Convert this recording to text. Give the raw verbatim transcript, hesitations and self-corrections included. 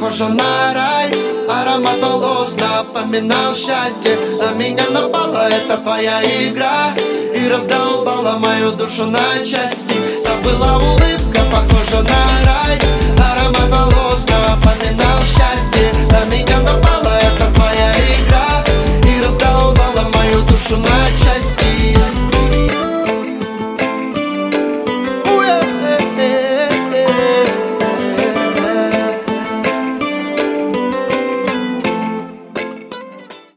похожа на рай. Аромат волос напоминал счастье. На меня напала эта твоя игра и раздолбала мою душу на части. Там была улыбка, похожа на рай.